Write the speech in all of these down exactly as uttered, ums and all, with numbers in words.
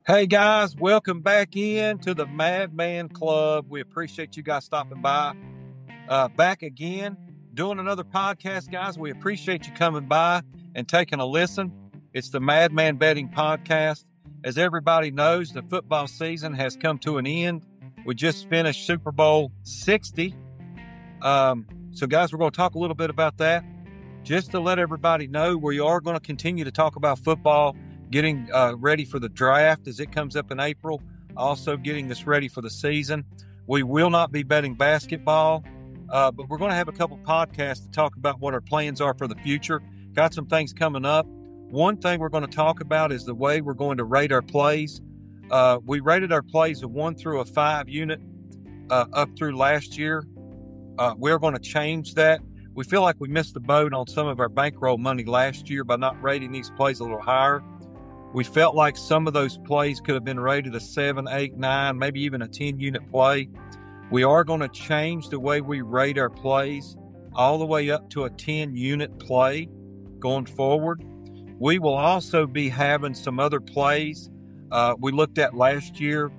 Hey guys, welcome back in to the Madman Club. We appreciate you guys stopping by. Uh, back again, doing another podcast, guys. We appreciate you coming by and taking a listen. It's the Madman Betting Podcast. As everybody knows, the football season has come to an end. We just finished Super Bowl sixty. Um, so, guys, we're going to talk a little bit about that. Just to let everybody know, we are going to continue to talk about football, getting uh, ready for the draft as it comes up in April, also getting this ready for the season. We will not be betting basketball, uh, but we're going to have a couple podcasts to talk about what our plans are for the future. Got some things coming up. One thing we're going to talk about is the way we're going to rate our plays. Uh, we rated our plays a one through a five unit uh, up through last year. Uh, we're going to change that. We feel like we missed the boat on some of our bankroll money last year by not rating these plays a little higher. We felt like some of those plays could have been rated a seven, eight, nine, maybe even a ten-unit play. We are going to change the way we rate our plays all the way up to a ten-unit play going forward. We will also be having some other plays uh, we looked at last year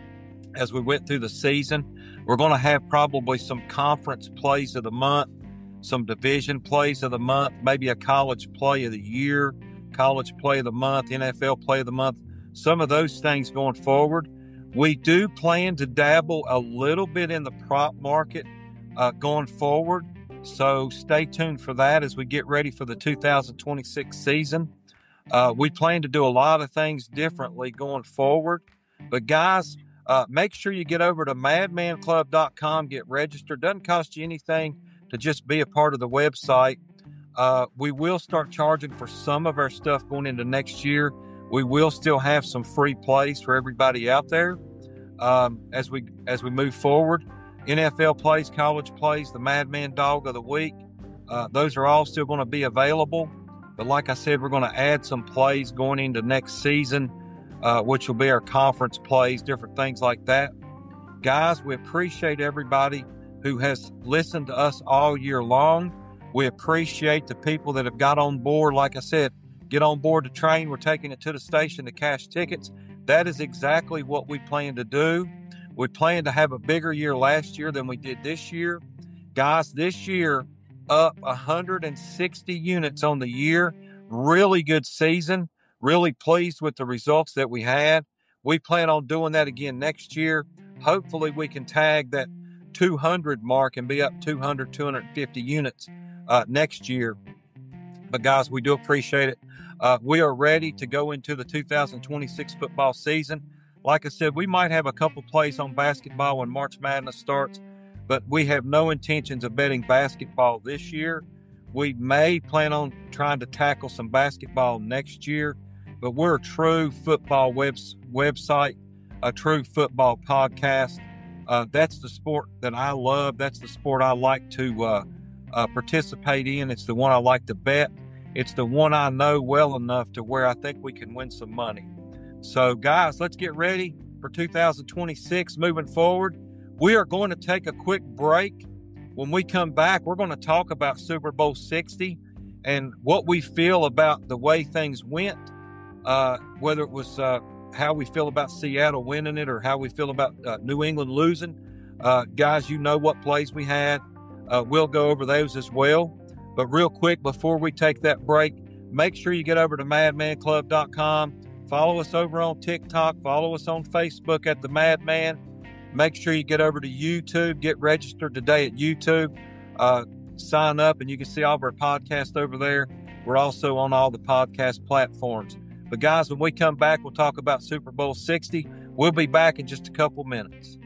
as we went through the season. We're going to have probably some conference plays of the month, some division plays of the month, maybe a college play of the year, college play of the month, N F L play of the month, some of those things going forward. We do plan to dabble a little bit in the prop market uh, going forward. So stay tuned for that as we get ready for the two thousand twenty-six season. Uh, we plan to do a lot of things differently going forward. But guys, uh, make sure you get over to madman club dot com, get registered. Doesn't cost you anything to just be a part of the website. Uh, we will start charging for some of our stuff going into next year. We will still have some free plays for everybody out there um, as we as we move forward. N F L plays, college plays, the Madman Dog of the Week. Uh, those are all still going to be available. But like I said, we're going to add some plays going into next season, uh, which will be our conference plays, different things like that. Guys, we appreciate everybody who has listened to us all year long. We appreciate the people that have got on board. Like I said, get on board the train. We're taking it to the station to cash tickets. That is exactly what we plan to do. We plan to have a bigger year last year than we did this year. Guys, this year, up one hundred sixty units on the year. Really good season. Really pleased with the results that we had. We plan on doing that again next year. Hopefully we can tag that two hundred mark and be up two hundred, two hundred fifty units uh, next year. But guys, we do appreciate it. Uh, we are ready to go into the two thousand twenty-six football season. Like I said, we might have a couple plays on basketball when March Madness starts, but we have no intentions of betting basketball this year. We may plan on trying to tackle some basketball next year, but we're a true football web, website, a true football podcast. Uh, that's the sport that I love. That's the sport I like to uh, uh, participate in. It's the one I like to bet. It's the one I know well enough to where I think we can win some money. So, guys, let's get ready for two thousand twenty-six moving forward. We are going to take a quick break. When we come back, we're going to talk about Super Bowl sixty and what we feel about the way things went, uh, whether it was uh, how we feel about Seattle winning it or how we feel about uh, New England losing. Uh, guys, you know what plays we had. Uh, we'll go over those as well. But real quick, before we take that break, make sure you get over to madman club dot com. Follow us over on TikTok. Follow us on Facebook at The Madman. Make sure you get over to YouTube. Get registered today at YouTube. Uh, sign up, and you can see all of our podcasts over there. We're also on all the podcast platforms. But, guys, when we come back, we'll talk about Super Bowl sixty. We'll be back in just a couple minutes.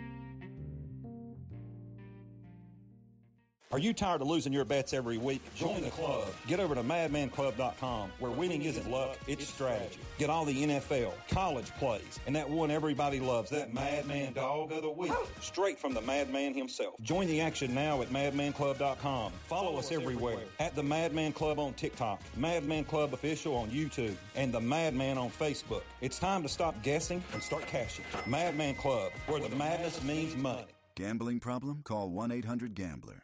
Are you tired of losing your bets every week? Join the club. Get over to madman club dot com, where winning isn't luck, it's strategy. Get all the N F L, college plays, and that one everybody loves, that Madman Dog of the Week, straight from the Madman himself. Join the action now at madman club dot com. Follow us everywhere, at the Madman Club on TikTok, Madman Club Official on YouTube, and the Madman on Facebook. It's time to stop guessing and start cashing. Madman Club, where the madness means money. Gambling problem? Call one eight hundred gambler.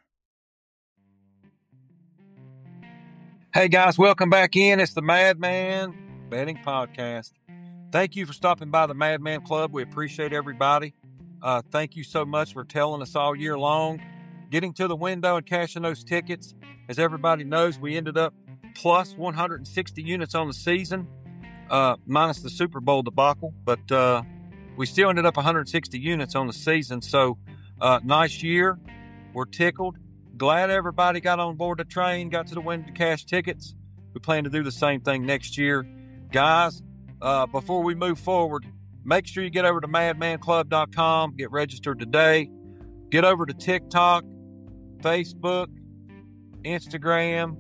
Hey guys, welcome back in. It's the Madman Betting Podcast. thank you for stopping by the Madman Club. We appreciate everybody. Uh, thank you so much for telling us all year long, getting to the window and cashing those tickets. As everybody knows, we ended up plus one hundred sixty units on the season, uh, minus the Super Bowl debacle. But uh, we still ended up one hundred sixty units on the season. So uh, nice year. We're tickled. Glad everybody got on board the train, got to the window to cash tickets. We plan to do the same thing next year. Guys, uh, before we move forward, make sure you get over to madman club dot com, get registered today. Get over to TikTok, Facebook, Instagram,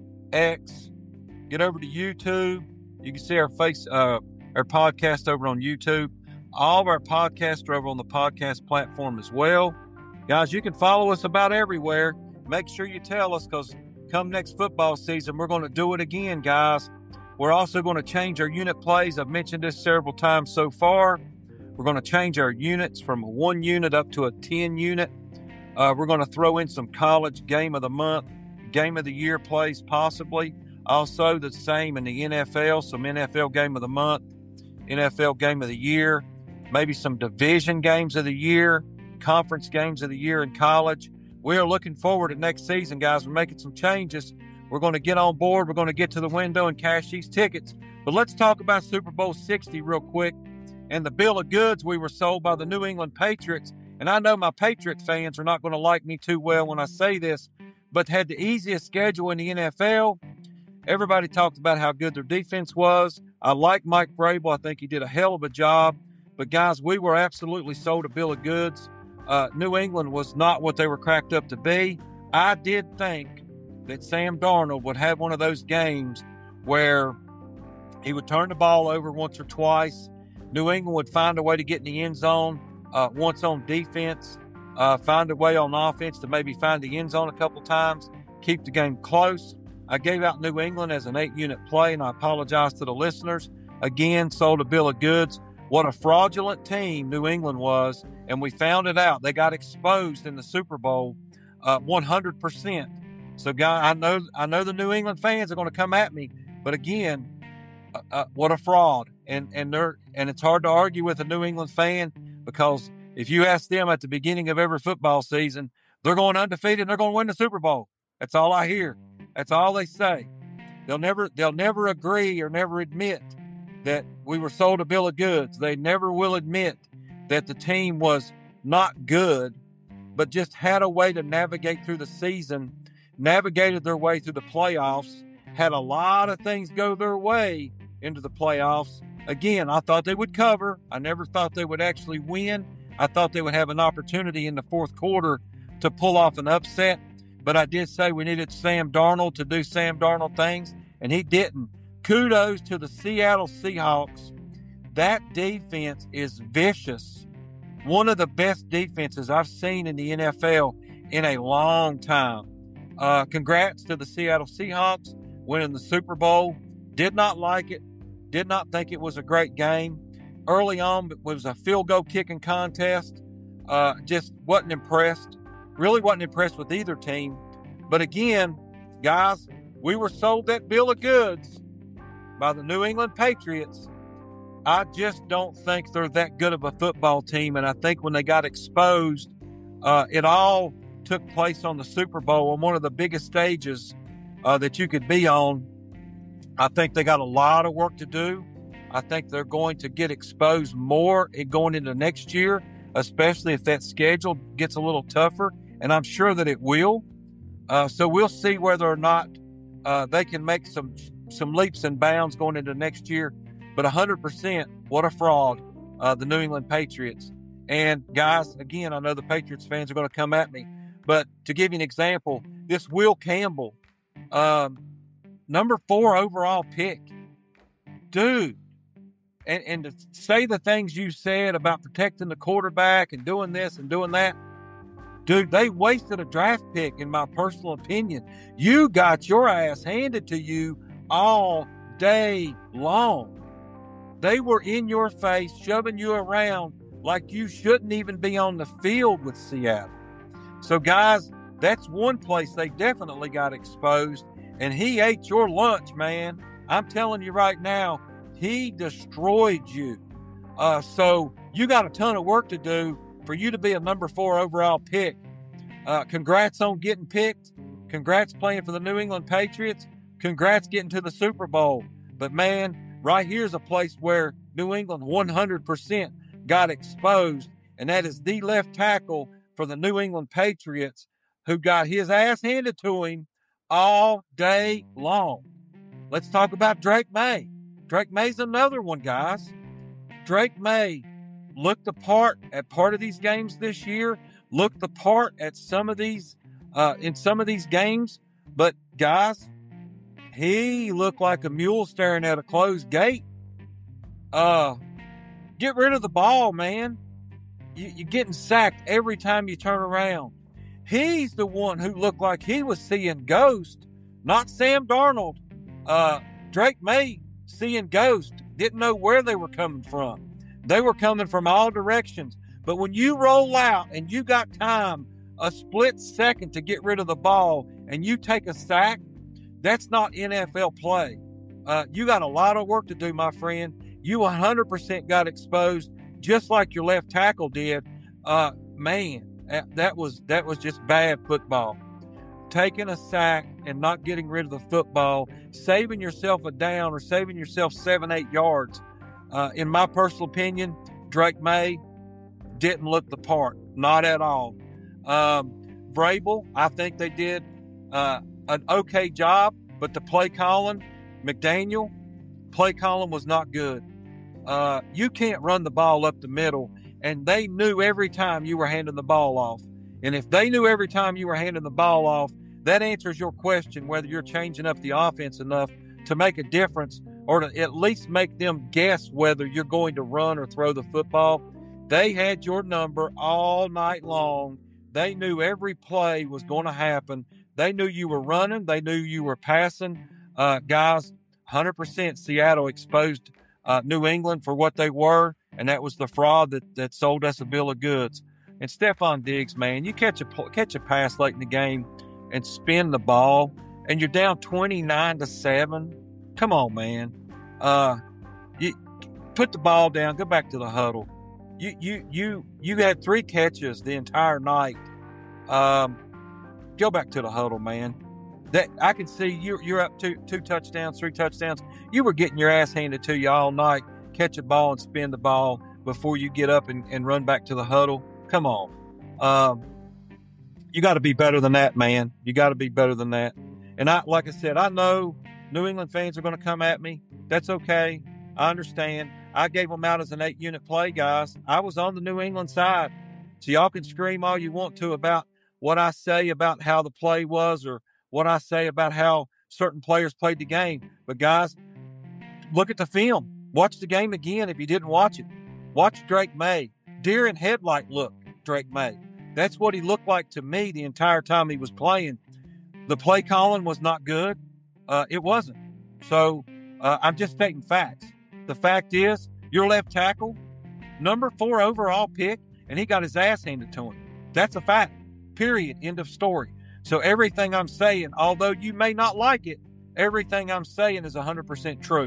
X. Get over to YouTube. You can see our face, uh, our podcast over on YouTube. All of our podcasts are over on the podcast platform as well. Guys, you can follow us about everywhere. Make sure you tell us, because come next football season, we're going to do it again, guys. We're also going to change our unit plays. I've mentioned this several times so far. We're going to change our units from a one unit up to a ten unit. Uh, we're going to throw in some college game of the month, game of the year plays possibly. Also the same in the N F L, some N F L game of the month, N F L game of the year, maybe some division games of the year, conference games of the year in college. We are looking forward to next season, guys. We're making some changes. We're going to get on board. We're going to get to the window and cash these tickets. But let's talk about Super Bowl sixty real quick and the bill of goods we were sold by the New England Patriots. And I know my Patriot fans are not going to like me too well when I say this, but had the easiest schedule in the N F L. Everybody talked about how good their defense was. I like Mike Vrabel. I think he did a hell of a job. But, guys, we were absolutely sold a bill of goods. Uh, New England was not what they were cracked up to be. I did think that Sam Darnold would have one of those games where he would turn the ball over once or twice. New England would find a way to get in the end zone uh, once on defense, uh, find a way on offense to maybe find the end zone a couple times, keep the game close. I gave out New England as an eight-unit play, and I apologize to the listeners. Again, sold a bill of goods. What a fraudulent team New England was, and we found it out. They got exposed in the Super Bowl uh, one hundred percent. So, guy, I know I know the New England fans are going to come at me, but again, uh, uh, what a fraud. And and they're and it's hard to argue with a New England fan, because if you ask them at the beginning of every football season, they're going undefeated and they're going to win the Super Bowl. That's all I hear. That's all they say. They'll never they'll never agree or never admit that we were sold a bill of goods. They never will admit that the team was not good, but just had a way to navigate through the season, navigated their way through the playoffs, had a lot of things go their way into the playoffs. Again, I thought they would cover. I never thought they would actually win. I thought they would have an opportunity in the fourth quarter to pull off an upset, but I did say we needed Sam Darnold to do Sam Darnold things, and he didn't. Kudos to the Seattle Seahawks. That defense is vicious. One of the best defenses I've seen in the N F L in a long time. Uh, congrats to the Seattle Seahawks winning the Super Bowl. Did not like it. Did not think it was a great game. Early on, it was a field goal kicking contest. Uh, just wasn't impressed. Really wasn't impressed with either team. But again, guys, we were sold that bill of goods by the New England Patriots. I just don't think they're that good of a football team. And I think when they got exposed, uh, it all took place on the Super Bowl, on one of the biggest stages uh, that you could be on. I think they got a lot of work to do. I think they're going to get exposed more going into next year, especially if that schedule gets a little tougher. And I'm sure that it will. Uh, so we'll see whether or not uh, they can make some some leaps and bounds going into next year. But one hundred percent, what a fraud, uh, the New England Patriots. And, guys, again, I know the Patriots fans are going to come at me. But to give you an example, this Will Campbell, um, number four overall pick. Dude, and, and to say the things you said about protecting the quarterback and doing this and doing that, dude, they wasted a draft pick, in my personal opinion. You got your ass handed to you all day long. They were in your face, shoving you around like you shouldn't even be on the field with Seattle. So, guys, that's one place they definitely got exposed, and he ate your lunch, man. I'm telling you right now, He destroyed you. Uh, so you got a ton of work to do for you to be a number four overall pick. Uh, congrats on getting picked. Congrats playing for the New England Patriots. Congrats getting to the Super Bowl. But, man, right here's a place where New England one hundred percent got exposed, and that is the left tackle for the New England Patriots, who got his ass handed to him all day long. Let's talk about Drake Maye. Drake Maye's another one, guys. Drake Maye looked the part at part of these games this year, looked the part at some of these, uh, in some of these games. But, guys, he looked like a mule staring at a closed gate. Uh, get rid of the ball, man. You, you're getting sacked every time you turn around. He's the one who looked like he was seeing ghosts, not Sam Darnold. Uh, Drake Maye seeing ghosts, didn't know where they were coming from. They were coming from all directions. But when you roll out and you got time, a split second to get rid of the ball, and you take a sack, that's not N F L play. Uh, you got a lot of work to do, my friend. You one hundred percent got exposed, just like your left tackle did. Uh, man, that was that was just bad football. Taking a sack and not getting rid of the football, saving yourself a down or saving yourself seven, eight yards. Uh, in my personal opinion, Drake Maye didn't look the part, not at all. Um, Vrabel, I think they did uh, an okay job, but the play calling, McDaniel, play calling was not good. Uh, you can't run the ball up the middle, and they knew every time you were handing the ball off. And if they knew every time you were handing the ball off, that answers your question whether you're changing up the offense enough to make a difference or to at least make them guess whether you're going to run or throw the football. They had your number all night long. They knew every play was going to happen. They knew you were running. They knew you were passing. Uh, guys, one hundred percent Seattle exposed uh, New England for what they were, and that was the fraud that, that sold us a bill of goods. And Stephon Diggs, man, you catch a catch a pass late in the game and spin the ball, and you're down twenty-nine to seven. Come on, man. Uh, you put the ball down. Go back to the huddle. You you you you had three catches the entire night. Um, go back to the huddle, man. That I can see you you're up two two touchdowns, three touchdowns. You were getting your ass handed to you all night. Catch a ball and spin the ball before you get up and, and run back to the huddle. Come on. Um, you got to be better than that, man. You got to be better than that. And I, like I said, I know New England fans are going to come at me. That's okay. I understand. I gave them out as an eight-unit play, guys. I was on the New England side. So y'all can scream all you want to about what I say about how the play was or what I say about how certain players played the game. But, guys, look at the film. Watch the game again if you didn't watch it. Watch Drake Maye. Deer in headlight look, Drake Maye. That's what he looked like to me the entire time he was playing. The play calling was not good. Uh, it wasn't. So uh, I'm just stating facts. The fact is, your left tackle, number four overall pick, and he got his ass handed to him. That's a fact. Period. End of story. So everything I'm saying, although you may not like it, everything I'm saying is one hundred percent true.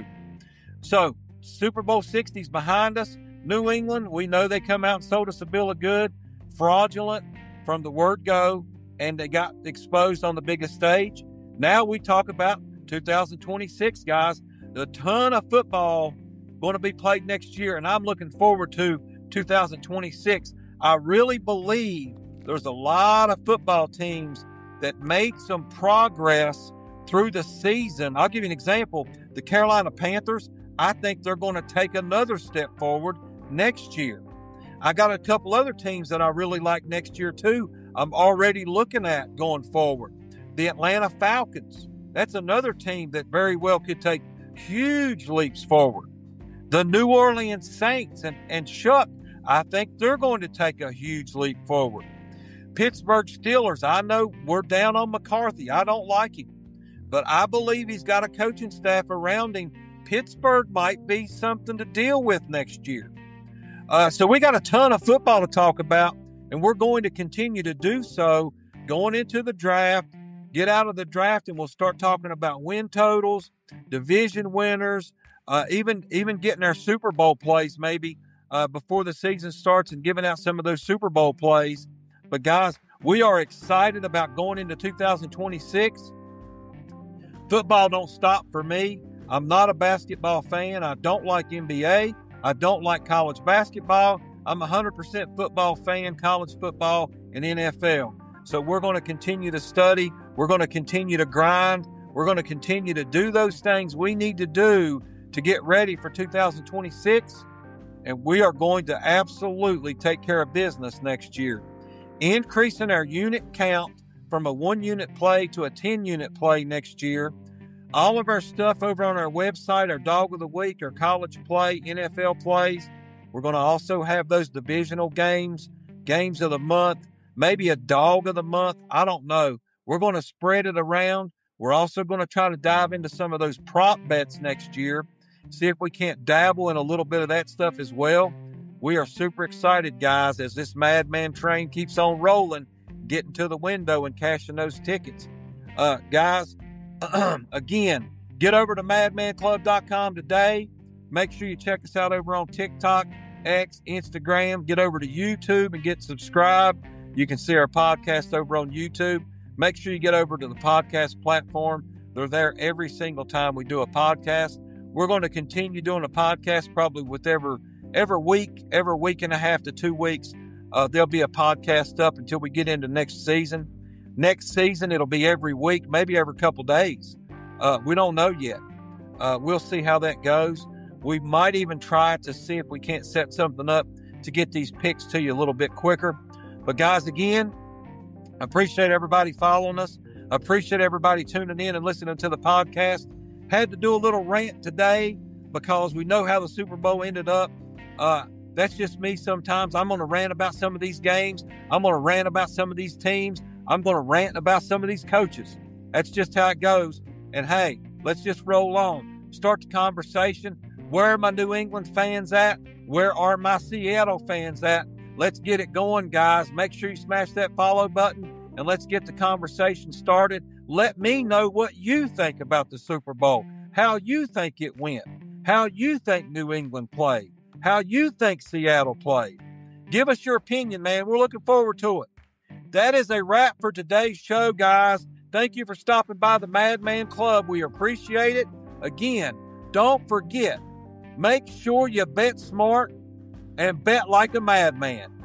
So Super Bowl sixty's behind us. New England, we know they come out and sold us a bill of good. Fraudulent from the word go, and they got exposed on the biggest stage. Now we talk about two thousand twenty-six, guys. A ton of football going to be played next year, and I'm looking forward to two thousand twenty-six. I really believe there's a lot of football teams that made some progress through the season. I'll give you an example. The Carolina Panthers, I think they're going to take another step forward next year. I got a couple other teams that I really like next year too. I'm already looking at going forward. The Atlanta Falcons, that's another team that very well could take huge leaps forward. The New Orleans Saints and, and Chuck, I think they're going to take a huge leap forward. Pittsburgh Steelers, I know we're down on McCarthy. I don't like him. But I believe he's got a coaching staff around him. Pittsburgh might be something to deal with next year. Uh, so we got a ton of football to talk about, and we're going to continue to do so going into the draft. Get out of the draft, and we'll start talking about win totals, division winners, uh, even even getting our Super Bowl plays maybe uh, before the season starts and giving out some of those Super Bowl plays. But guys, we are excited about going into two thousand twenty-six. Football don't stop for me. I'm not a basketball fan. I don't like N B A. I don't like college basketball. I'm a one hundred percent football fan, college football, and N F L. So we're going to continue to study. We're going to continue to grind. We're going to continue to do those things we need to do to get ready for two thousand twenty-six. And we are going to absolutely take care of business next year. Increasing our unit count from a one unit play to a ten unit play next year. All of our stuff over on our website, our dog of the week, our college play, N F L plays. We're going to also have those divisional games, games of the month, maybe a dog of the month. I don't know. We're going to spread it around. We're also going to try to dive into some of those prop bets next year, see if we can't dabble in a little bit of that stuff as well. We are super excited, guys, as this madman train keeps on rolling, getting to the window and cashing those tickets. Uh, guys, again, get over to madman club dot com today. Make sure you check us out over on TikTok, X, Instagram. Get over to YouTube and get subscribed. You can see our podcast over on YouTube. Make sure you get over to the podcast platform. They're there every single time we do a podcast. We're going to continue doing a podcast probably with every, every week, every week and a half to two weeks. Uh, there'll be a podcast up until we get into next season. Next season, it'll be every week, maybe every couple days. Uh, we don't know yet. Uh, we'll see how that goes. We might even try to see if we can't set something up to get these picks to you a little bit quicker. But guys, again, I appreciate everybody following us. I appreciate everybody tuning in and listening to the podcast. Had to do a little rant today because we know how the Super Bowl ended up. Uh, that's just me sometimes. I'm going to rant about some of these games. I'm going to rant about some of these teams. I'm going to rant about some of these coaches. That's just how it goes. And hey, let's just roll on. Start the conversation. Where are my New England fans at? Where are my Seattle fans at? Let's get it going, guys. Make sure you smash that follow button and let's get the conversation started. Let me know what you think about the Super Bowl, how you think it went, how you think New England played, how you think Seattle played. Give us your opinion, man. We're looking forward to it. That is a wrap for today's show, guys. Thank you for stopping by the Madman Club. We appreciate it. Again, don't forget, make sure you bet smart and bet like a madman.